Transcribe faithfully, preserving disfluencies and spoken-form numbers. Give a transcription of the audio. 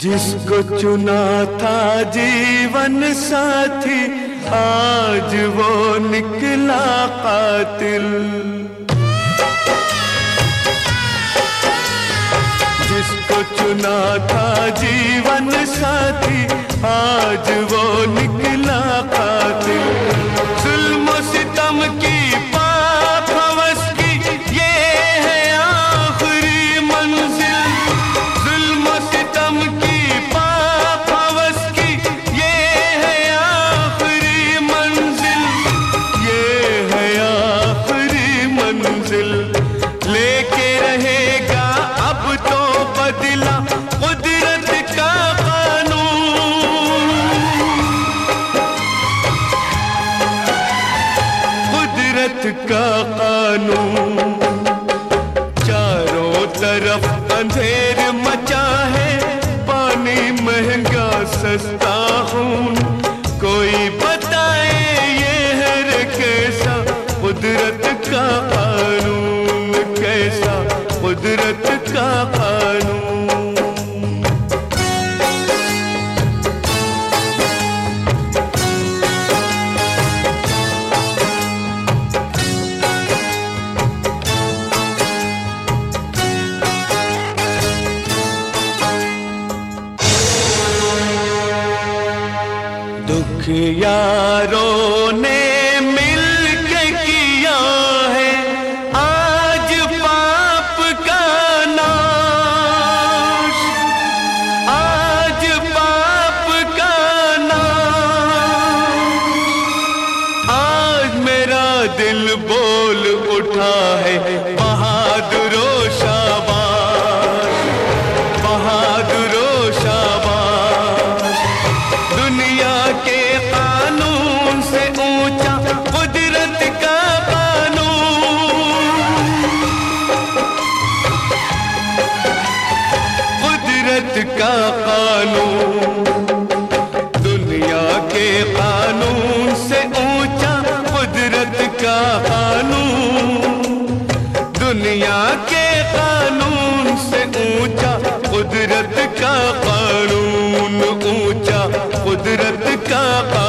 जिसको चुना था जीवन साथी, आज वो निकला कातिल। जिसको चुना था जीवन साथी, आज वो निकला कातिल। जुल्म सितम की पाक हवस की ये है आखिरी मंजिल। जुल्म सितम की पाक हवस की ये है आखिरी मंजिल। ये है आखिरी मंजिल। लेके रहेगा अब तो बदला कुदरत का कानून। कुदरत का कानून। चारों तरफ अंधेर मचा है, पानी महंगा सस्ता खून। कोई बताए ये है कैसा कुदरत का कानून, कैसा कुदरत का कानून। दुख यारों ने मिलके किया है आज पाप का नाश। आज पाप का नाश। आज मेरा दिल बोल उठा है बहादुरो शाबाश, बहादुरो शाबाश। दुनिया के कानून से ऊंचा कुदरत का कानून। कुदरत का कानून। दुनिया के कानून से ऊंचा कुदरत का कानून। दुनिया के कानून से ऊंचा कुदरत का कानून। ऊंचा कुदरत का